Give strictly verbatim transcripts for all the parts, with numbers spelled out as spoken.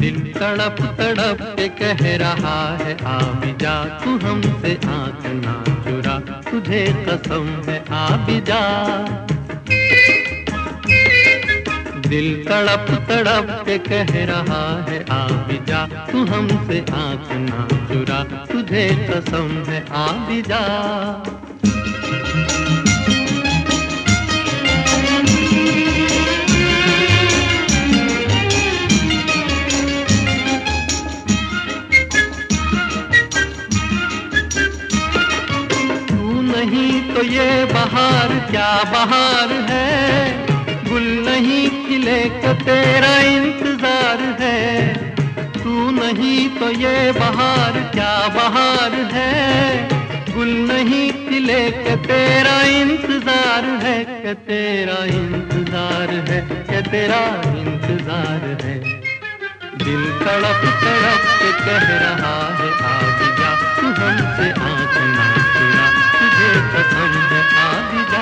दिल तड़प तड़प के कह रहा है आ भी जा, तू हमसे आँख ना चुरा, तुझे कसम है आ भी जा। दिल तड़प तड़प के कह रहा है आ भी जा, तू हमसे आँख ना चुरा, तुझे कसम है आ भी जा। तू नहीं तो ये बहार क्या बहार है, गुल नहीं खिले का तेरा इंतजार है। तू नहीं तो ये बहार क्या बहार है, गुल नहीं खिले का तेरा इंतजार है, कि तेरा इंतजार है, कि तेरा इंतजार है। दिल तड़प तड़प के कह रहा है आ भी जा, तू हमसे आँख ना चुरा, तुझे कसम है आ भी जा।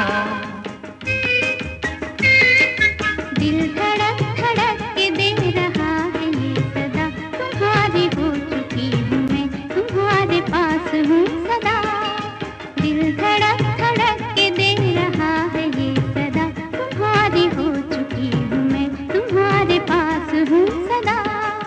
दिल धड़क धड़क के दे रहा है ये सदा, तुम्हारी हो चुकी हूँ मैं, तुम्हारे पास हूँ सदा। दिल धड़क धड़क के दे रहा है ये सदा, तुम्हारी हो चुकी हूँ मैं, तुम्हारे पास हूँ सदा।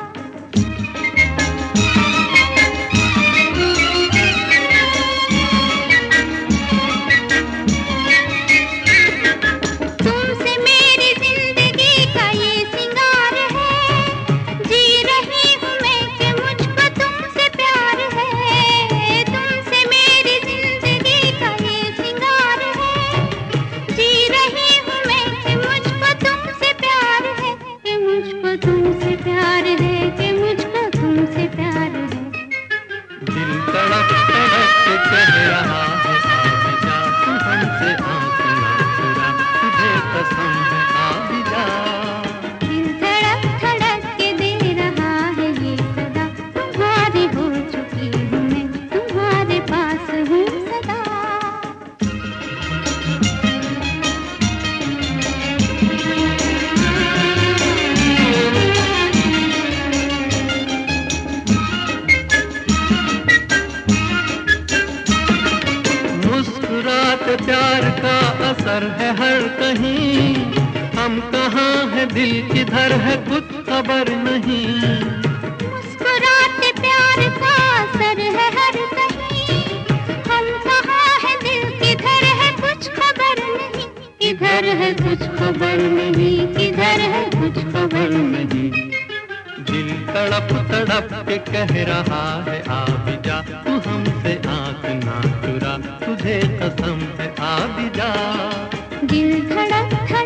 तुमसे प्यार है कि मुझको तुमसे प्यार है। दिल तड़प तड़प के कह रहा है आ भी जा, तू हमसे आँख ना चुरा, तुझे कसम है आ भी जा। दिल धड़क धड़क के दे रहा है ये सदा, तुम्हारी हो चुकी हूँ मैं, तुम्हारे पास हूँ सदा। मुस्कुराते प्यार का असर है हर कहीं, हम कहाँ है दिल किधर है कुछ खबर नहीं। मुस्कुराते प्यार का असर है हर कहीं, हम कहाँ है दिल किधर है कुछ खबर नहीं। किधर है कुछ खबर नहीं, किधर है कुछ खबर नहीं। दिल तड़प तड़प के कह रहा है आ भी जा, तू हमसे आँख ना चुरा, तुझे कसम है आ भी जा। दिल धड़क